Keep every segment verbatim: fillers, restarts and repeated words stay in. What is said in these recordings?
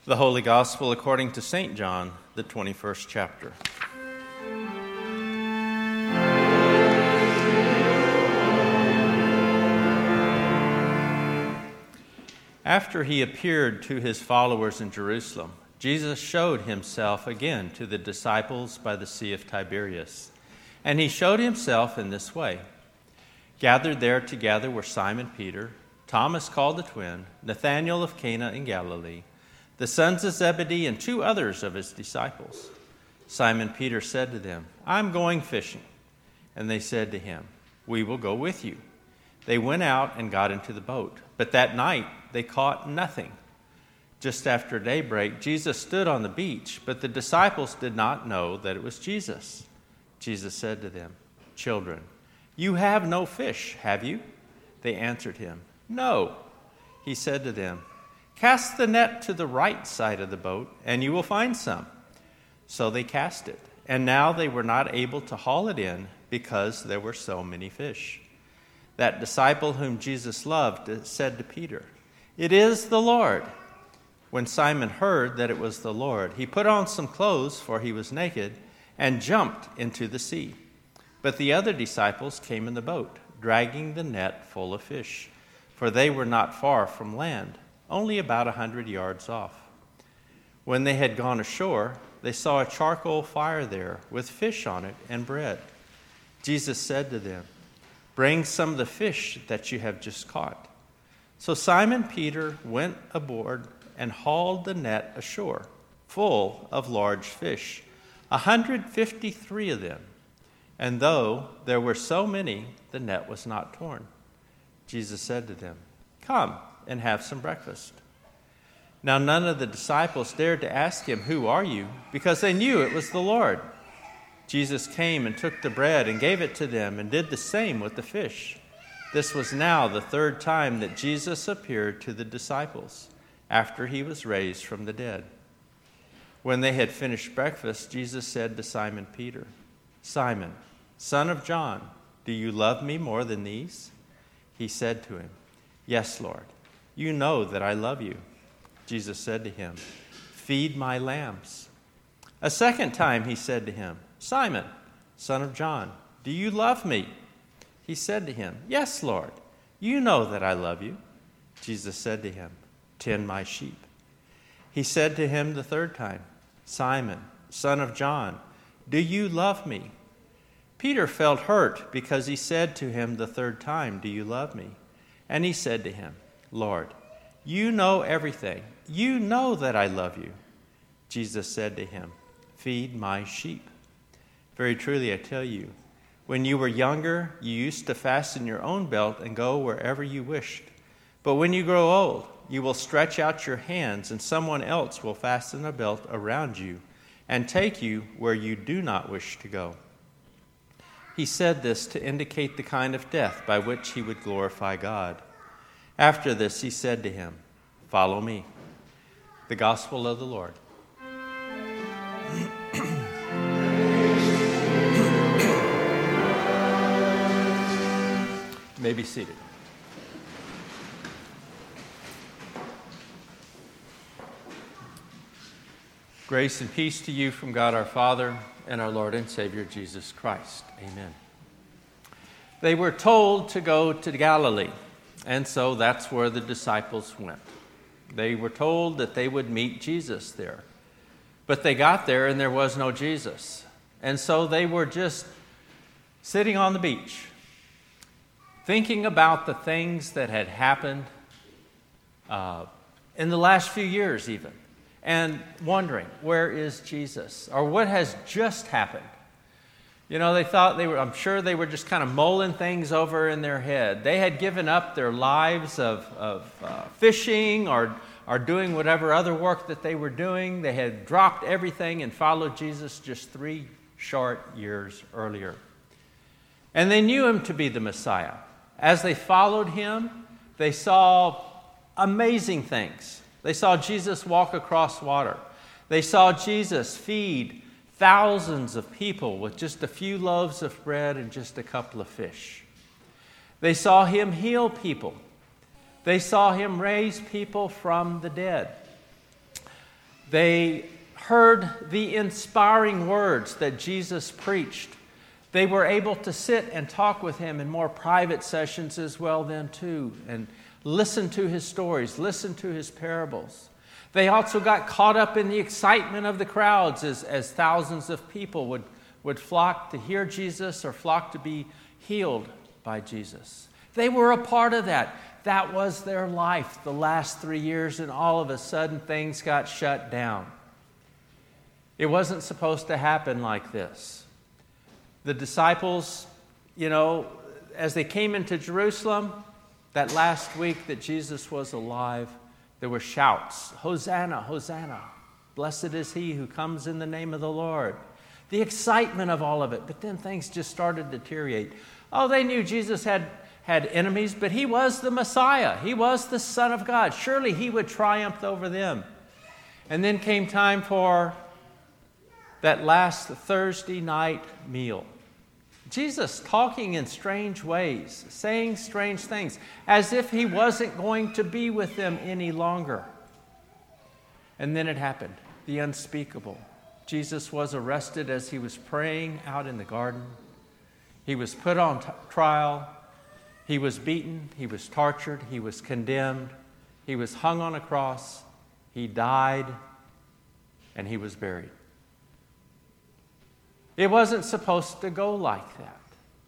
The Holy Gospel according to Saint John, the twenty-first chapter. After he appeared to his followers in Jerusalem, Jesus showed himself again to the disciples by the Sea of Tiberias. And he showed himself in this way. Gathered there together were Simon Peter, Thomas called the twin, Nathanael of Cana in Galilee, the sons of Zebedee, and two others of his disciples. Simon Peter said to them, "I'm going fishing." And they said to him, "We will go with you." They went out and got into the boat, but that night they caught nothing. Just after daybreak, Jesus stood on the beach, but the disciples did not know that it was Jesus. Jesus said to them, "Children, you have no fish, have you?" They answered him, "No." He said to them, "Cast the net to the right side of the boat, and you will find some." So they cast it, and now they were not able to haul it in because there were so many fish. That disciple whom Jesus loved said to Peter, "It is the Lord." When Simon heard that it was the Lord, he put on some clothes, for he was naked, and jumped into the sea. But the other disciples came in the boat, dragging the net full of fish, for they were not far from land, only about a hundred yards off. When they had gone ashore, they saw a charcoal fire there with fish on it and bread. Jesus said to them, "Bring some of the fish that you have just caught." So Simon Peter went aboard and hauled the net ashore, full of large fish, a hundred fifty-three of them. And though there were so many, the net was not torn. Jesus said to them, "Come and have some breakfast." Now none of the disciples dared to ask him, "Who are you?" because they knew it was the Lord. Jesus came and took the bread and gave it to them and did the same with the fish. This was now the third time that Jesus appeared to the disciples after he was raised from the dead. When they had finished breakfast, Jesus said to Simon Peter, "Simon, son of John, do you love me more than these?" He said to him, "Yes, Lord, you know that I love you." Jesus said to him, "Feed my lambs." A second time he said to him, "Simon, son of John, do you love me?" He said to him, "Yes, Lord, you know that I love you." Jesus said to him, "Tend my sheep." He said to him the third time, "Simon, son of John, do you love me?" Peter felt hurt because he said to him the third time, "Do you love me?" And he said to him, "Lord, you know everything. You know that I love you." Jesus said to him, "Feed my sheep. Very truly I tell you, when you were younger, you used to fasten your own belt and go wherever you wished. But when you grow old, you will stretch out your hands, and someone else will fasten a belt around you and take you where you do not wish to go." He said this to indicate the kind of death by which he would glorify God. After this, he said to him, "Follow me." The Gospel of the Lord. You may be seated. Grace and peace to you from God our Father and our Lord and Savior Jesus Christ. Amen. They were told to go to Galilee, and so that's where the disciples went. They were told that they would meet Jesus there. But they got there and there was no Jesus. And so they were just sitting on the beach, thinking about the things that had happened uh, in the last few years even, and wondering, where is Jesus? Or what has just happened? You know, they thought they were, I'm sure they were just kind of mulling things over in their head. They had given up their lives of, of uh, fishing or, or doing whatever other work that they were doing. They had dropped everything and followed Jesus just three short years earlier. And they knew him to be the Messiah. As they followed him, they saw amazing things. They saw Jesus walk across water. They saw Jesus feed thousands of people with just a few loaves of bread and just a couple of fish. They saw him heal people. They saw him raise people from the dead. They heard the inspiring words that Jesus preached. They were able to sit and talk with him in more private sessions as well then too, and listen to his stories, listen to his parables. They also got caught up in the excitement of the crowds as, as thousands of people would, would flock to hear Jesus or flock to be healed by Jesus. They were a part of that. That was their life the last three years, and all of a sudden things got shut down. It wasn't supposed to happen like this. The disciples, you know, as they came into Jerusalem, that last week that Jesus was alive, there were shouts, "Hosanna, Hosanna, blessed is he who comes in the name of the Lord." The excitement of all of it, but then things just started to deteriorate. Oh, they knew Jesus had, had enemies, but he was the Messiah. He was the Son of God. Surely he would triumph over them. And then came time for that last Thursday night meal. Jesus talking in strange ways, saying strange things, as if he wasn't going to be with them any longer. And then it happened, the unspeakable. Jesus was arrested as he was praying out in the garden. He was put on t- trial. He was beaten. He was tortured. He was condemned. He was hung on a cross. He died, and he was buried. It wasn't supposed to go like that.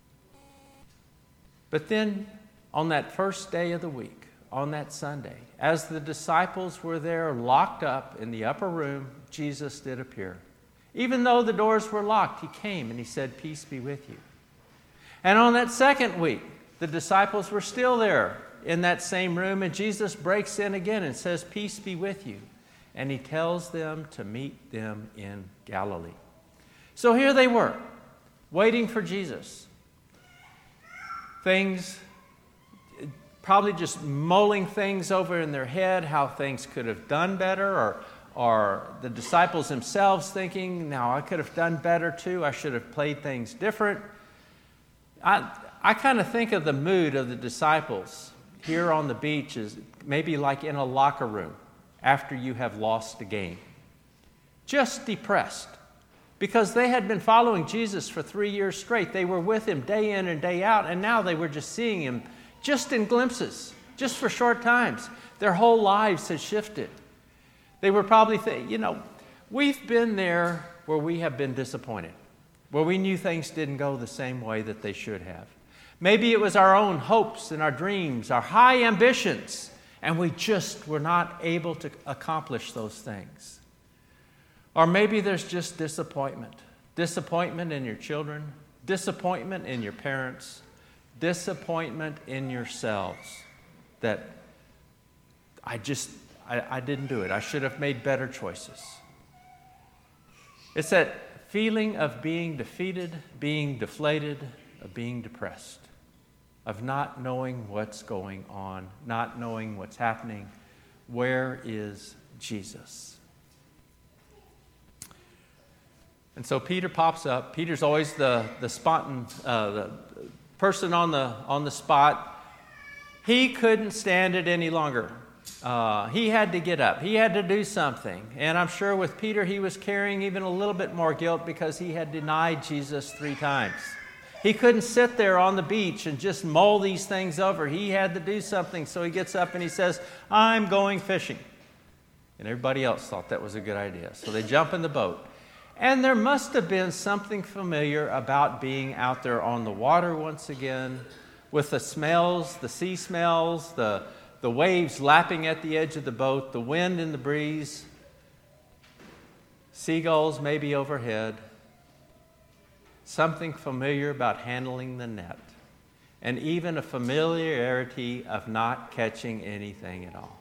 But then, on that first day of the week, on that Sunday, as the disciples were there locked up in the upper room, Jesus did appear. Even though the doors were locked, he came and he said, "Peace be with you." And on that second week, the disciples were still there in that same room, and Jesus breaks in again and says, "Peace be with you." And he tells them to meet them in Galilee. So here they were, waiting for Jesus. Things, probably just mulling things over in their head, how things could have done better, or, or the disciples themselves thinking, "Now I could have done better too. I should have played things different." I, I kind of think of the mood of the disciples here on the beach as maybe like in a locker room after you have lost a game. Just depressed. Because they had been following Jesus for three years straight. They were with him day in and day out, and now they were just seeing him just in glimpses, just for short times. Their whole lives had shifted. They were probably thinking, you know, we've been there where we have been disappointed, where we knew things didn't go the same way that they should have. Maybe it was our own hopes and our dreams, our high ambitions, and we just were not able to accomplish those things. Or maybe there's just disappointment. Disappointment in your children, disappointment in your parents, disappointment in yourselves that I just, I, I didn't do it. I should have made better choices. It's that feeling of being defeated, being deflated, of being depressed, of not knowing what's going on, not knowing what's happening. Where is Jesus? And so Peter pops up. Peter's always the the spontan, uh, the person on the on the spot. He couldn't stand it any longer. Uh, he had to get up. He had to do something. And I'm sure with Peter, he was carrying even a little bit more guilt because he had denied Jesus three times. He couldn't sit there on the beach and just mull these things over. He had to do something. So he gets up and he says, "I'm going fishing." And everybody else thought that was a good idea. So they jump in the boat. And there must have been something familiar about being out there on the water once again, with the smells, the sea smells, the, the waves lapping at the edge of the boat, the wind and the breeze, seagulls maybe overhead. Something familiar about handling the net, and even a familiarity of not catching anything at all.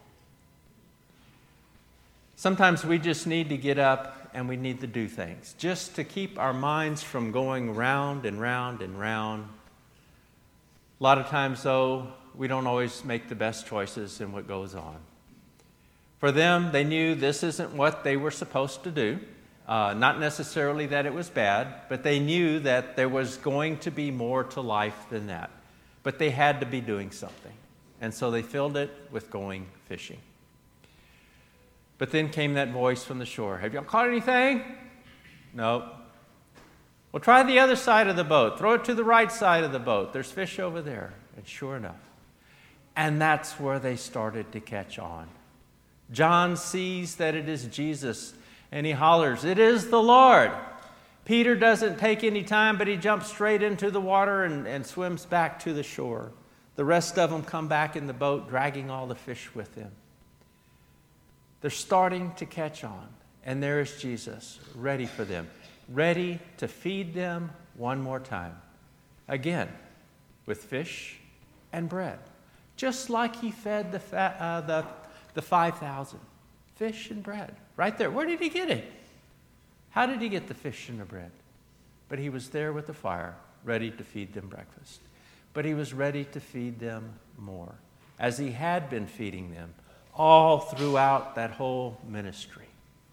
Sometimes we just need to get up and we need to do things just to keep our minds from going round and round and round. A lot of times, though, we don't always make the best choices in what goes on. For them, they knew this isn't what they were supposed to do. Uh, not necessarily that it was bad, but they knew that there was going to be more to life than that. But they had to be doing something. And so they filled it with going fishing. But then came that voice from the shore. Have y'all caught anything? No. Well, try the other side of the boat. Throw it to the right side of the boat. There's fish over there. And sure enough. And that's where they started to catch on. John sees that it is Jesus, and he hollers, "It is the Lord." Peter doesn't take any time, but he jumps straight into the water and, and swims back to the shore. The rest of them come back in the boat, dragging all the fish with them. They're starting to catch on, and there is Jesus, ready for them, ready to feed them one more time. Again, with fish and bread, just like he fed the, fa- uh, the, the five thousand. Fish and bread, right there. Where did he get it? How did he get the fish and the bread? But he was there with the fire, ready to feed them breakfast. But he was ready to feed them more, as he had been feeding them all throughout that whole ministry.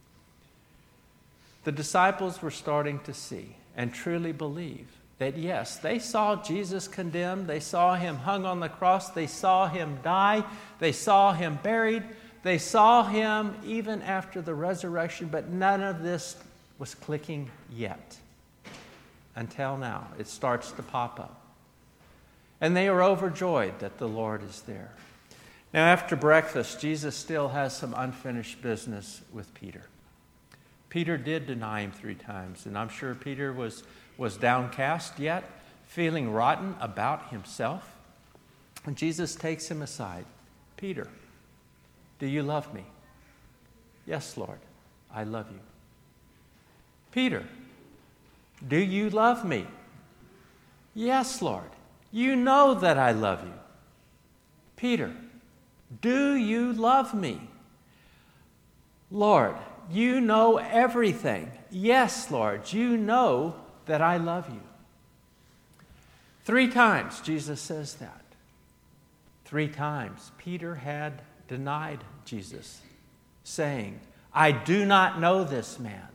The disciples were starting to see and truly believe that, yes, they saw Jesus condemned, they saw him hung on the cross, they saw him die, they saw him buried, they saw him even after the resurrection, but none of this was clicking yet. Until now, it starts to pop up. And they are overjoyed that the Lord is there. Now, after breakfast, Jesus still has some unfinished business with Peter. Peter did deny him three times, and I'm sure Peter was, was downcast yet, feeling rotten about himself. And Jesus takes him aside. "Peter, do you love me?" "Yes, Lord, I love you." "Peter, do you love me?" "Yes, Lord, you know that I love you." "Peter, do you love me?" "Lord, you know everything." "Yes, Lord, you know that I love you." Three times Jesus says that. Three times Peter had denied Jesus, saying, "I do not know this man."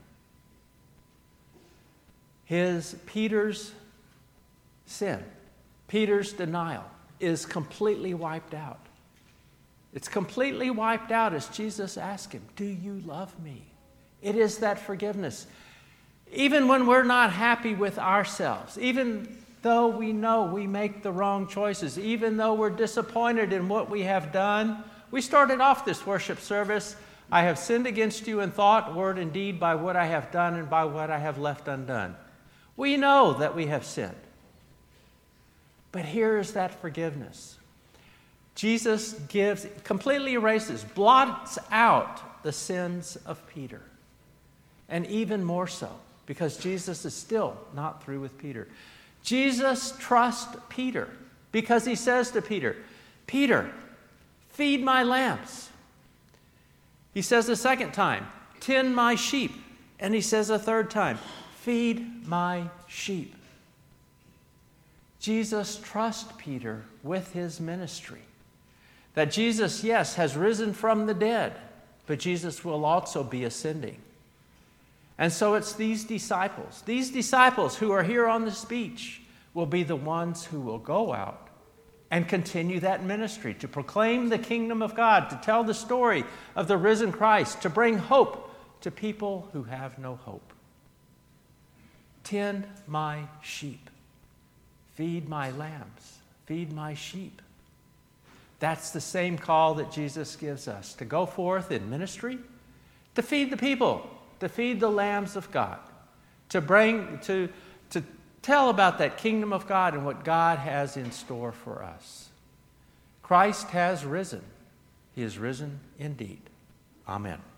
His Peter's sin, Peter's denial is completely wiped out. It's completely wiped out as Jesus asked him, "Do you love me?" It is that forgiveness. Even when we're not happy with ourselves, even though we know we make the wrong choices, even though we're disappointed in what we have done. We started off this worship service, "I have sinned against you in thought, word, and deed by what I have done and by what I have left undone." We know that we have sinned. But here is that forgiveness. Jesus gives, completely erases, blots out the sins of Peter. And even more so, because Jesus is still not through with Peter. Jesus trusts Peter because he says to Peter, "Peter, feed my lambs." He says a second time, "Tend my sheep." And he says a third time, "Feed my sheep." Jesus trusts Peter with his ministry. That Jesus, yes, has risen from the dead, but Jesus will also be ascending. And so it's these disciples, these disciples who are here on this beach will be the ones who will go out and continue that ministry, to proclaim the kingdom of God, to tell the story of the risen Christ, to bring hope to people who have no hope. Tend my sheep. Feed my lambs. Feed my sheep. That's the same call that Jesus gives us, to go forth in ministry, to feed the people, to feed the lambs of God, to bring, to, to tell about that kingdom of God and what God has in store for us. Christ has risen. He is risen indeed. Amen.